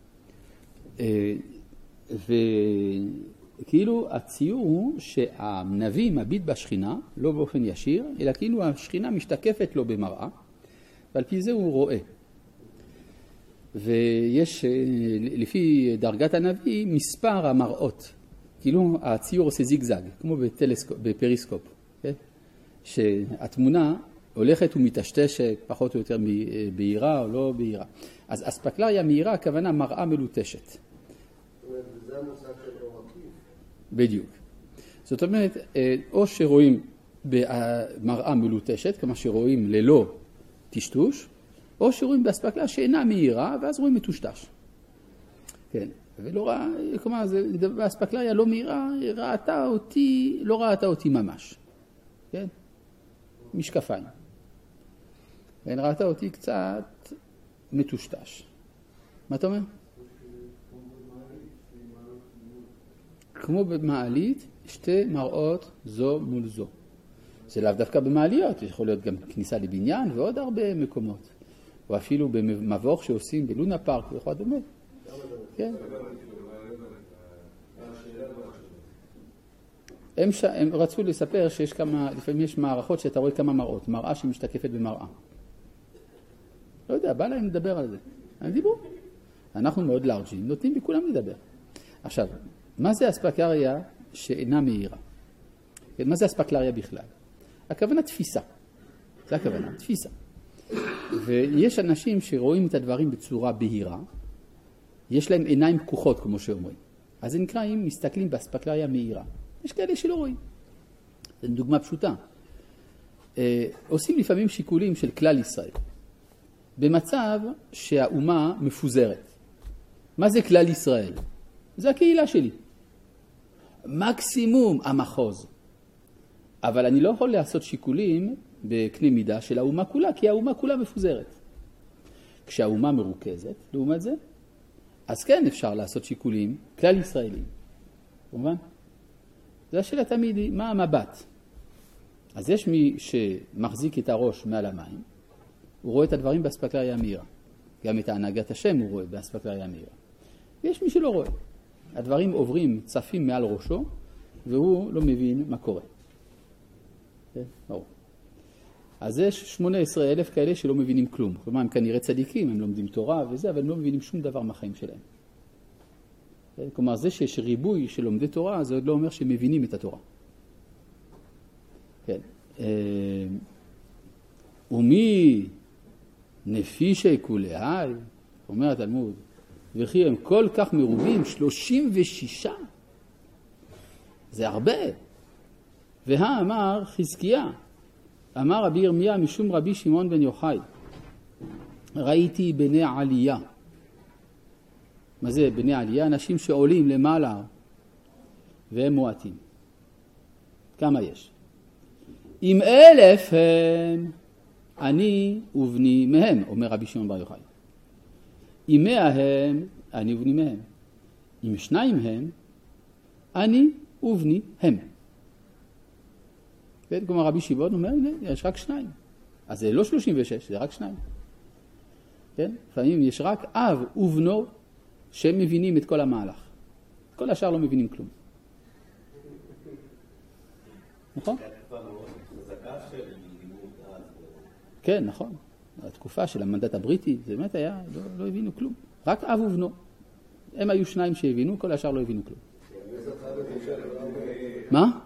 וכאילו הציור הוא שהנביא מביט בשכינה, לא באופן ישיר, אלא כאילו השכינה משתקפת לו במראה, ועל פי זה הוא רואה. ויש, לפי דרגת הנביא, מספר המראות. כאילו הציור עושה זיגזג, כמו בפריסקופ. כן? שהתמונה הולכת ומטשטשת, פחות או יותר בהירה או לא בהירה. אז אספקלריה מהירה, הכוונה מראה מלוטשת. זה המושג של עורקים. בדיוק. זאת אומרת, או שרואים במראה מלוטשת, כמה שרואים ללא טשטוש, או שרואים באספקלריה שאינה מהירה, ואז רואים מטושטש. כן. ולא ראה, כלומר, באספקלריה לא מהירה, לא ראתה אותי ממש. כן? משקפיים. והיא ראתה אותי קצת מטושטש. מה אתה אומר? כמו במעלית, שתי מראות זו מול זו. זה לאו דווקא במעליות, יכול להיות גם כניסה לבניין ועוד הרבה מקומות. או אפילו במבוך שעושים בלונה פארק וכו' דומה. כן. הם רצו לספר שיש כמה, לפעמים יש מערכות שאתה רואה כמה מראות, מראה שמשתקפת במראה. לא יודע, בא להם לדבר על זה. הם דיברו. אנחנו מאוד לארג'ים, נותנים בכולם לדבר. עכשיו, מה זה אספקלריה שאינה מהירה? מה זה אספקלריה בכלל? הכוונה תפיסה. זה הכוונה, תפיסה. ויש אנשים שרואים את הדברים בצורה בהירה, יש להם עיניים פקוחות, כמו שאומרים. אז זה נקרא אם מסתכלים באספקלריה מהירה. יש כאלה שלא רואים. זו דוגמה פשוטה. עושים לפעמים שיקולים של כלל ישראל. במצב שהאומה מפוזרת. מה זה כלל ישראל? זה הקהילה שלי. מקסימום המחוז. אבל אני לא יכול לעשות שיקולים בקנה מידה של האומה כולה, כי האומה כולה מפוזרת. כשהאומה מרוכזת, לעומת זה, אז כן אפשר לעשות שיקולים כלל ישראלים. כמובן? זה השאלה תמיד היא, מה המבט? אז יש מי שמחזיק את הראש מעל המים, הוא רואה את הדברים באספקלריה המהירה. גם את ההנהגת השם הוא רואה באספקלריה המהירה. ויש מי שלא רואה. הדברים עוברים, צפים מעל ראשו, והוא לא מבין מה קורה. כן? ברור. אז יש 18,000 כאלה שלא מבינים כלום. כלומר, הם כנראה צדיקים, הם לומדים תורה וזה, אבל הם לא מבינים שום דבר מהחיים שלהם. כן? כלומר, זה שיש ריבוי של לומדי תורה, זה עוד לא אומר שהם מבינים את התורה. כן. ומי נפישי כולי, אומר התלמוד, וכי הם כל כך מרובים, 36. זה הרבה. אמר חזקיה, אמר רבי ירמיה משום רבי שמעון בן יוחאי, ראיתי בני עלייה. מה זה בני עלייה? אנשים שעולים למעלה והם מועטים. כמה יש? אם 1,000 הם, אני ובני מהם, אומר רבי שמעון בר יוחאי. אם 100 הם, אני ובני מהם. אם 2 הם, אני ובני הם. כן, כלומר רבי שמעון אומר, הנה, יש רק 2. אז זה לא 36, זה רק 2. כן? לפעמים יש רק אב ובנו שהם מבינים את כל המהלך. כל השאר לא מבינים כלום. נכון? כן, נכון. התקופה של המנדט הבריטי, זה באמת היה, לא הבינו כלום. רק אב ובנו. הם היו 2 שהבינו, כל השאר לא הבינו כלום. מה?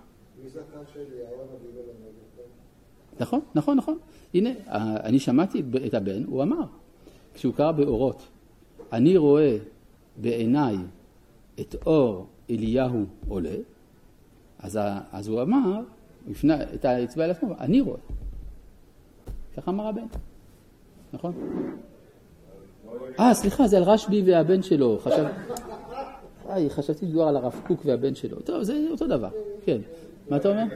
נכון, נכון, נכון. הנה, אני שמעתי את הבן, הוא אמר, כשהוא קרא באורות, אני רואה בעיניי את אור אליהו עולה, אז הוא אמר, את האצבע אל עצמו, אני רואה. ככה אמר הבן. נכון? סליחה, זה על רשב"י והבן שלו. חשבתי לדבר על הרב קוק והבן שלו. טוב, זה אותו דבר. כן. מה אתה אומר?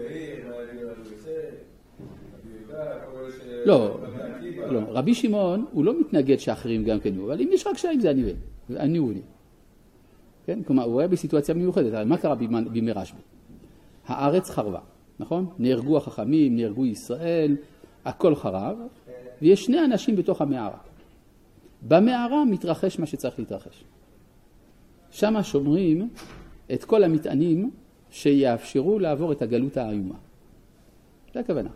לא, רבי שמעון הוא לא מתנגד שאחרים גם כן, אבל אם יש רק 2 זה אני הוא לי. כן? כלומר, הוא היה בסיטואציה מיוחדת. מה קרה בימי רשב"י? הארץ חרבה, נכון? נהרגו החכמים, נהרגו ישראל, הכל חרב, ויש 2 אנשים בתוך המערה. במערה מתרחש מה שצריך להתרחש. שם שומרים את כל המטענים שיאפשרו לעבור את הגלות האיומה. זה הכוונה.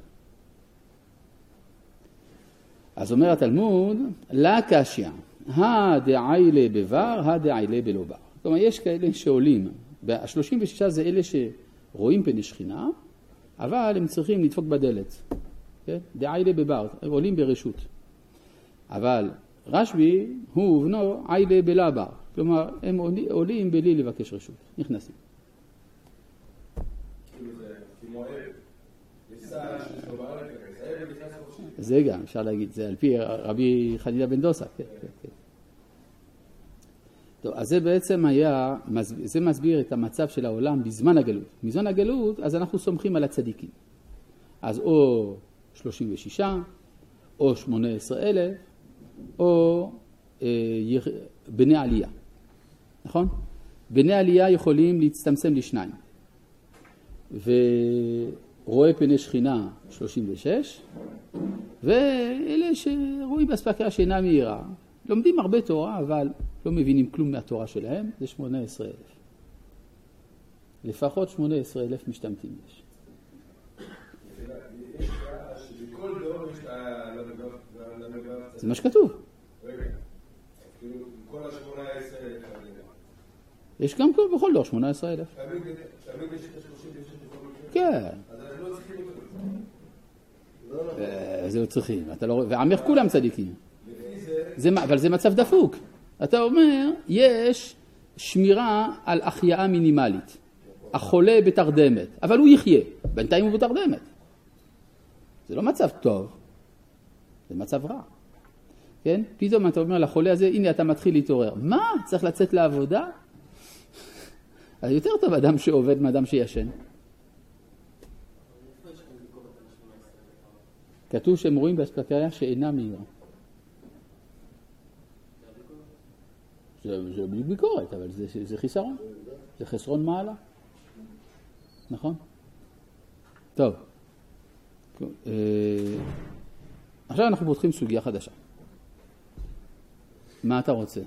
אז אומר התלמוד, לה קשיא, הדעילה בבר, הדעילה בלא בר. כלומר, יש כאלה שעולים. ה-36 זה אלה שרואים פני שכינה, אבל הם צריכים לדפוק בדלת. כן? דעילה בבר, הם עולים ברשות. אבל רשב"י הוא ובנו עילה בלה בר. כלומר, הם עולים בלי לבקש רשות. נכנסים. זה גם, אפשר להגיד, זה על פי רבי חנינא בן דוסא. כן, כן, כן. טוב, אז זה בעצם היה, זה מסביר את המצב של העולם בזמן הגלות. בזמן הגלות, אז אנחנו סומכים על הצדיקים. אז או 36, או 18,000, או בני עלייה. נכון? בני עלייה יכולים להצטמצם לשניים. ורואה פני שכינה 36, ואלה שרואים באספקלריה שאינה מהירה, לומדים הרבה תורה, אבל לא מבינים כלום מהתורה שלהם, זה 18,000. לפחות 18,000 משתמטים יש. זה מה שכתוב. יש גם בכל דור 18,000. כן. זהו צריכים. ועמך כולם צדיקים. אבל זה מצב דפוק. אתה אומר, יש שמירה על החייאה מינימלית. החולה בתרדמת, אבל הוא יחיה. בינתיים הוא בתרדמת. זה לא מצב טוב. זה מצב רע. כן? פתאום אתה אומר לחולה הזה, הנה אתה מתחיל להתעורר. מה? צריך לצאת לעבודה? אז יותר טוב אדם שעובד מאדם שישן. כתוב שהם רואים באספקלריה שאינה מהירה. זה בלי ביקורת, אבל זה חיסרון. זה חסרון מעלה. נכון? טוב. עכשיו אנחנו פותחים סוגיה חדשה. מה אתה רוצה?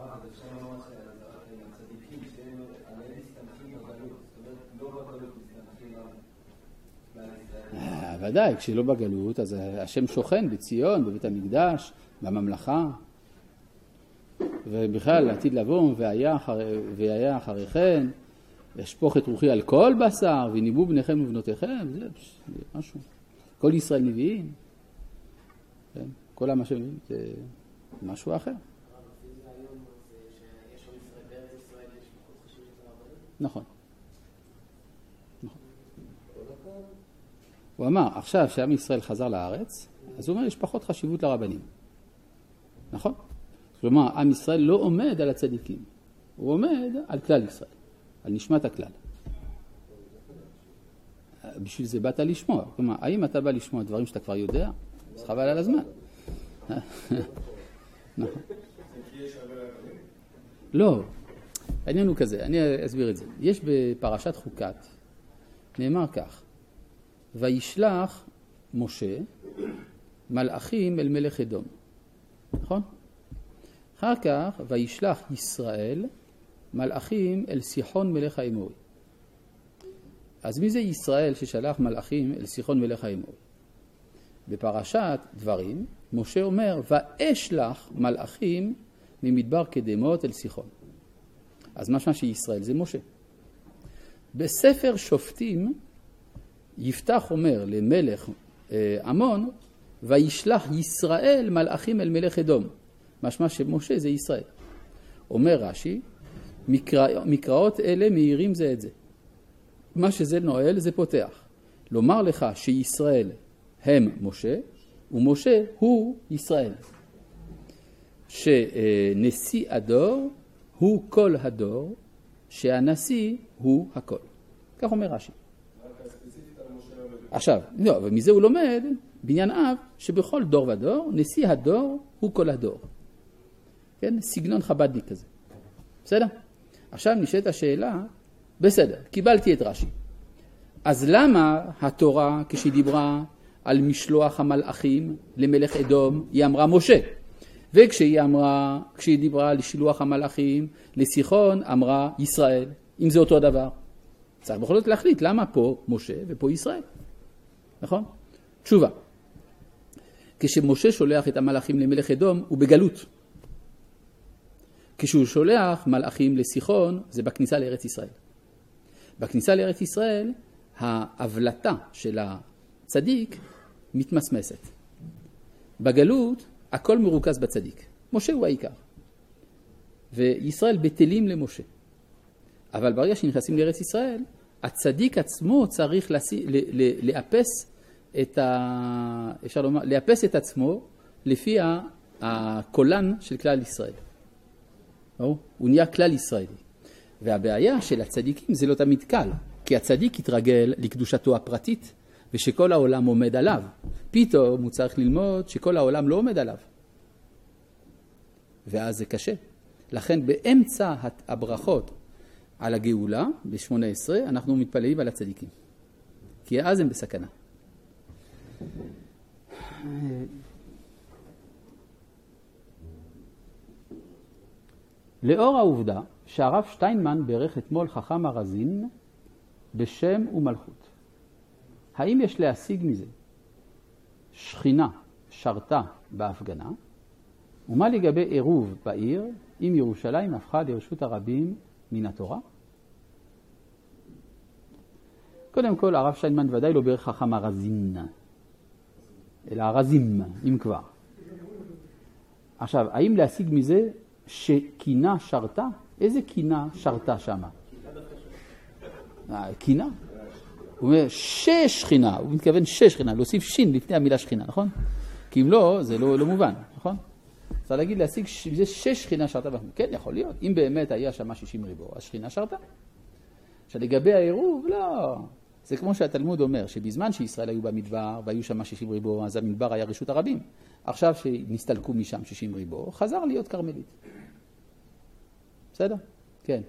ודאי, כשלא בגלות, אז השם שוכן בציון, בבית המקדש, בממלכה, ובכלל עתיד לבוא, והיה אחריכם, אשפוך את רוחי על כל בשר, וניבאו בניכם ובנותיכם, זה משהו. כל ישראל נביאים, כל המשאבים, זה משהו אחר. נכון. הוא אמר, עכשיו שעם ישראל חזר לארץ, אז הוא אומר, יש פחות חשיבות לרבנים. נכון? כלומר, עם ישראל לא עומד על הצדיקים. הוא עומד על כלל ישראל, על נשמת הכלל. בשביל זה באת לשמוע. כלומר, האם אתה בא לשמוע דברים שאתה כבר יודע? אז חבל על הזמן. נכון. לא. העניין הוא כזה, אני אסביר את זה. יש בפרשת חוקת, נאמר כך, וישלח משה מלאכים אל מלך אדום. נכון? אחר כך, וישלח ישראל מלאכים אל סיחון מלך האמורי. אז מי זה ישראל ששלח מלאכים אל סיחון מלך האמורי? בפרשת דברים, משה אומר, ואשלח מלאכים ממדבר קדמות אל סיחון. אז משמע שישראל זה משה. בספר שופטים, יפתח אומר למלך עמון, וישלח ישראל מלאכים אל מלך אדום. משמע שמשה זה ישראל. אומר רש"י, מקראות אלה מהירים זה את זה. מה שזה נועל זה פותח. לומר לך שישראל הם משה, ומשה הוא ישראל. שנשיא הדור הוא כל הדור, שהנשיא הוא הכל. כך אומר רש"י. עכשיו, לא, ומזה הוא לומד בניין אב שבכל דור ודור, נשיא הדור הוא כל הדור. כן? סגנון חבדניק כזה. בסדר? עכשיו נשאלת השאלה, בסדר, קיבלתי את רש"י. אז למה התורה כשהיא דיברה על משלוח המלאכים למלך אדום, היא אמרה משה? וכשהיא דיברה על שילוח המלאכים לסיחון, אמרה ישראל. אם זה אותו דבר. צריך בכל זאת להחליט למה פה משה ופה ישראל. נכון? תשובה. כשמשה שולח את המלאכים למלך אדום, הוא בגלות. כשהוא שולח מלאכים לסיחון, זה בכניסה לארץ ישראל. בכניסה לארץ ישראל, ההבלטה של הצדיק מתמסמסת. בגלות, הכל מרוכז בצדיק. משה הוא העיקר. וישראל בטלים למשה. אבל ברגע שנכנסים לארץ ישראל, הצדיק עצמו צריך לאפס את עצמו לפי הקולן של כלל ישראל. הוא נהיה כלל ישראלי. והבעיה של הצדיקים זה לא תמיד קל, כי הצדיק יתרגל לקדושתו הפרטית, ושכל העולם עומד עליו. פתאום הוא צריך ללמוד שכל העולם לא עומד עליו. ואז זה קשה. לכן באמצע הברכות על הגאולה, ב-18, אנחנו מתפללים על הצדיקים. כי אז הם בסכנה. לאור העובדה שהרב שטיינמן בערך אתמול חכם הרזין בשם ומלכות. האם יש להשיג מזה שכינה שרתה בהפגנה? ומה לגבי עירוב בעיר אם ירושלים הפכה לרשות הרבים מן התורה? קודם כל, הרב שטיינמן ודאי לא בערך חכם הרזין, אלא הרזים, אם כבר. עכשיו, האם להשיג מזה שקינה שרתה? איזה קינה שרתה שמה? קינה? הוא אומר שכינה, הוא מתכוון שכינה, להוסיף שין לפני המילה שכינה, נכון? כי אם לא, זה לא מובן, נכון? צריך להגיד להשיג מזה שכינה שרתה. כן, יכול להיות. אם באמת היה שמה 60 ריבו, אז שכינה שרתה. עכשיו, לגבי העירוב, לא. זה כמו שהתלמוד אומר, שבזמן שישראל היו במדבר, והיו שמה 60 ריבו, אז המדבר היה רשות הרבים. עכשיו שנסתלקו משם 60 ריבו, חזר להיות קרמלית. בסדר? כן.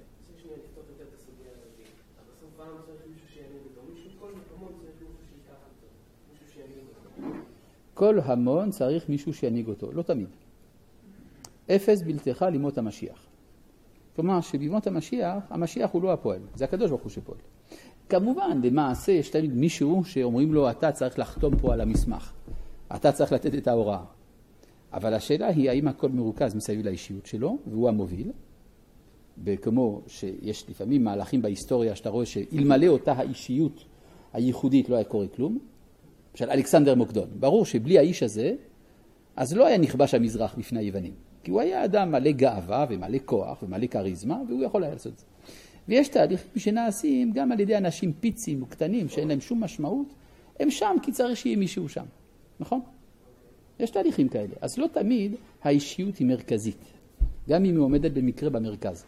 כל המון צריך מישהו שינהיג אותו, לא תמיד. אפס בלתך לימות המשיח. כלומר, שבימות המשיח, המשיח הוא לא הפועל, זה הקדוש ברוך הוא שפועל. כמובן, למעשה יש תמיד מישהו שאומרים לו, אתה צריך לחתום פה על המסמך, אתה צריך לתת את ההוראה. אבל השאלה היא, האם הכל מרוכז מסביב לאישיות שלו, והוא המוביל, וכמו שיש לפעמים מהלכים בהיסטוריה שאתה רואה שאלמלא אותה האישיות הייחודית לא היה קורה כלום, של אלכסנדר מוקדון. ברור שבלי האיש הזה, אז לא היה נכבש המזרח בפני היוונים. כי הוא היה אדם מלא גאווה ומלא כוח ומלא קריזמה, והוא יכול היה לעשות את זה. ויש תהליכים שנעשים גם על ידי אנשים פיצים וקטנים שאין להם שום משמעות, הם שם כי צריך שיהיה מישהו שם. נכון? יש תהליכים כאלה. אז לא תמיד האישיות היא מרכזית, גם אם היא עומדת במקרה במרכז.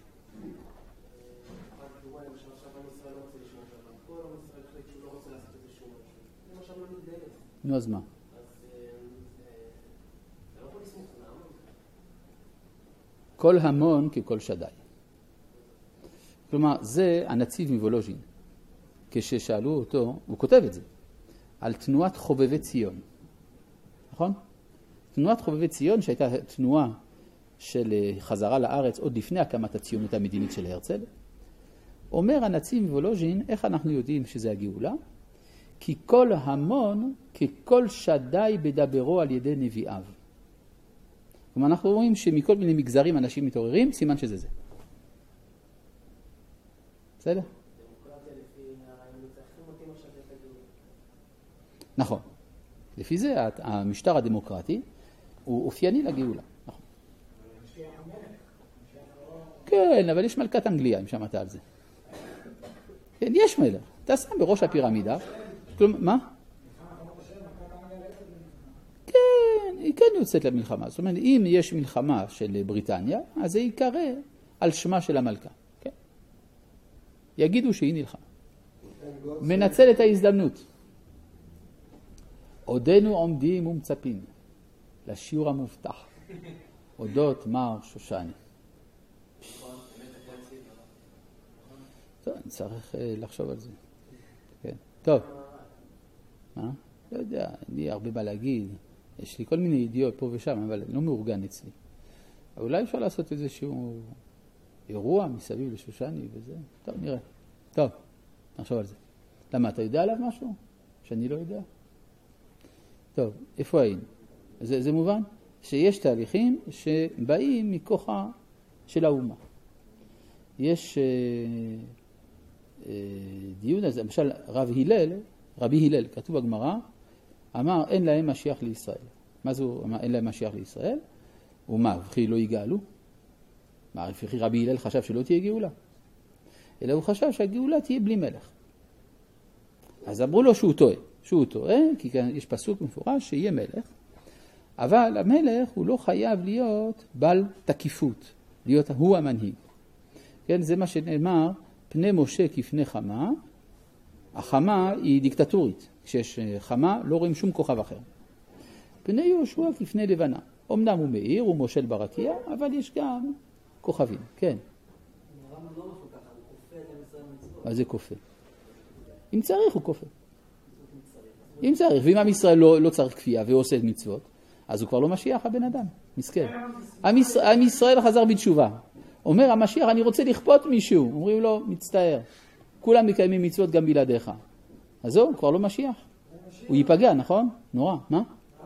נו, אז מה? כל המון ככל שדי. כלומר, זה הנציב מוולוז'ין. כששאלו אותו, הוא כותב את זה, על תנועת חובבי ציון. נכון? תנועת חובבי ציון, שהייתה תנועה של חזרה לארץ עוד לפני הקמת הציונות המדינית של הרצל, אומר הנציב מוולוז'ין, איך אנחנו יודעים שזה הגאולה? כי כל המון ככל שדי בדברו על ידי נביאיו. כלומר, אנחנו רואים שמכל מיני מגזרים אנשים מתעוררים, סימן שזה זה. בסדר? נכון. לפי זה, המשטר הדמוקרטי הוא אופייני לגאולה. נכון. כן, אבל יש מלכת אנגליה, אם שמעת על זה. כן, יש מלך. אתה שם בראש הפירמידה. כלומר, מה? כן, היא כן יוצאת למלחמה. זאת אומרת, אם יש מלחמה של בריטניה, אז זה יקרא על שמה של המלכה. כן? יגידו שהיא נלחמה. מנצל את ההזדמנות. עודנו עומדים ומצפים לשיעור המובטח. אודות מר שושני. טוב, אני צריך לחשוב על זה. כן. טוב. מה? לא יודע, אני הרבה בא להגיד. יש לי כל מיני ידיעות פה ושם, אבל לא מאורגן אצלי. אבל אולי אפשר לעשות איזשהו אירוע מסביב לשושני וזה. טוב, נראה. טוב, נחשוב על זה. למה, אתה יודע עליו משהו? שאני לא יודע? טוב, איפה היינו? זה מובן? שיש תהליכים שבאים מכוחה של האומה. יש דיון הזה, למשל רבי הלל, כתוב בגמרא, אמר אין להם משיח לישראל. מה זה הוא אמר אין להם משיח לישראל? ומה, וכי לא יגאלו? מה, וכי רבי הלל חשב שלא תהיה גאולה? אלא הוא חשב שהגאולה תהיה בלי מלך. אז אמרו לו שהוא טועה, כי כאן יש פסוק מפורש שיהיה מלך, אבל המלך הוא לא חייב להיות בעל תקיפות, להיות הוא המנהיג. כן, זה מה שנאמר, פני משה כפני חמה, החמה היא דיקטטורית, כשיש חמה לא רואים שום כוכב אחר. פני יהושע כפני לבנה, אמנם הוא מאיר, הוא מושל ברקיע, אבל יש גם כוכבים, כן. מה זה כופה? אם צריך הוא כופה. אם צריך, ואם עם ישראל לא צריך כפייה ועושה מצוות, אז הוא כבר לא משיח הבן אדם, מסכן. עם ישראל חזר בתשובה. אומר המשיח, אני רוצה לכפות מישהו. אומרים לו, מצטער. כולם מקיימים מצוות גם בלעדיך. אז זהו, כבר לא משיח. הוא ייפגע, נכון? נורא. מה?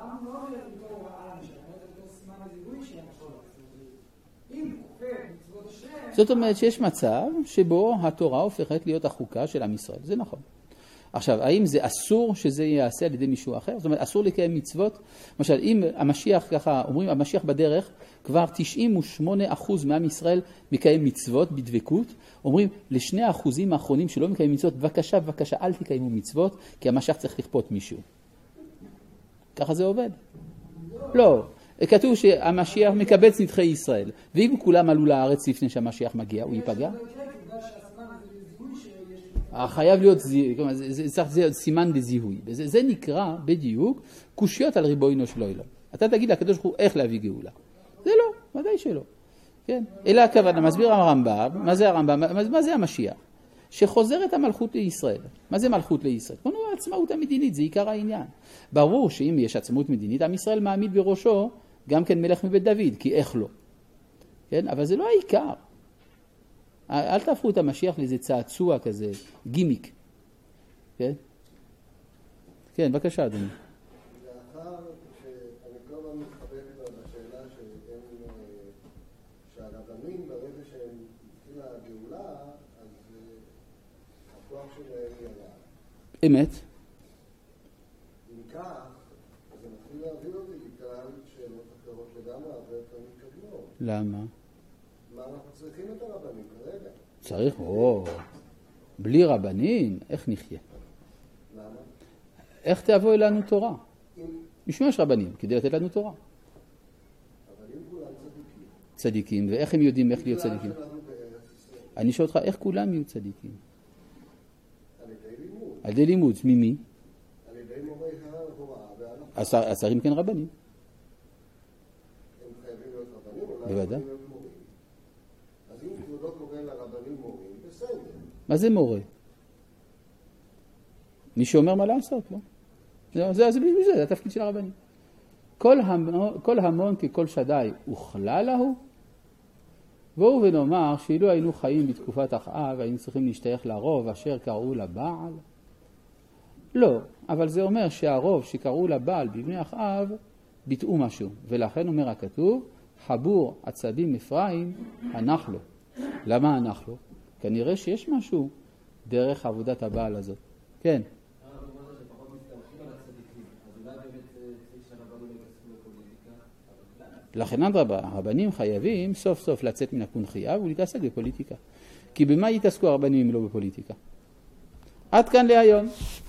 זאת אומרת שיש מצב שבו התורה הופכת להיות החוקה של עם ישראל. זה נכון. עכשיו, האם זה אסור שזה יעשה על ידי מישהו אחר? זאת אומרת, אסור לקיים מצוות? למשל, אם המשיח ככה, אומרים, המשיח בדרך, כבר 98% מעם ישראל מקיים מצוות בדבקות, אומרים, ל2% האחרונים שלא מקיים מצוות, בבקשה, בבקשה, אל תקיימו מצוות, כי המשיח צריך לכפות מישהו. ככה זה עובד? לא. כתוב שהמשיח מקבץ נדחי ישראל, ואם כולם עלו לארץ לפני שהמשיח מגיע, הוא ייפגע? חייב להיות זה סימן לזיהוי. זה נקרא בדיוק קושיות על ריבונו של עולם. אתה תגיד לקדוש ברוך הוא איך להביא גאולה. זה לא, ודאי שלא. כן? אלא הכוונה, מסביר הרמב"ם, מה זה הרמב"ם? מה זה המשיח? שחוזרת המלכות לישראל. מה זה מלכות לישראל? כמו העצמאות המדינית, זה עיקר העניין. ברור שאם יש עצמאות מדינית, עם ישראל מעמיד בראשו גם כן מלך מבית דוד, כי איך לא? כן? אבל זה לא העיקר. אל תהפכו את המשיח לאיזה צעצוע כזה, גימיק. כן? כן, בבקשה, אדוני. לאחר שאני כל הזמן מתחבק לשאלה שהרבנים ברגע שהם התחילה הגאולה, אז הכוח שלהם ילה. אמת. אם כך, אז זה מתחיל להביא אותי לכלל שאלות אחרות לגמרי, הרבה יותר מתקדמות. למה? מה אנחנו צריכים את הרבנים כרגע? צריך, בלי רבנים, איך נחיה? למה? איך תבוא אלינו תורה? משום יש רבנים, כדי לתת לנו תורה. אבל אם כולם צדיקים. צדיקים, ואיך הם יודעים איך להיות צדיקים? אני שואל אותך, איך כולם יהיו צדיקים? על ידי לימוד. על ידי לימוד, ממי? על ידי מורי ההוראה וההלכה. השרים כן רבנים. הם חייבים להיות רבנים, אולי בוודאי. להיות מורים. אז אם כבודו קורא לרבנים מורים, בסדר. מה זה מורה? מי שאומר מה לעשות, לא? זה התפקיד של הרבנים. כל המון ככל שדי אוכלה להו, בואו ונאמר שאילו היינו חיים בתקופת אחאב, היינו צריכים להשתייך לרוב אשר קראו לבעל. לא, אבל זה אומר שהרוב שקראו לבעל בימי אחאב ביטאו משהו, ולכן אומר הכתוב, חבור עצבים אפרים הנח לו. למה הנח לו? כנראה שיש משהו דרך עבודת הבעל הזאת. כן. לכן אדרבה, הרבנים חייבים סוף סוף לצאת מן הקונכייה ולהתעסק בפוליטיקה. כי במה יתעסקו הרבנים אם לא בפוליטיקה? עד כאן להיום.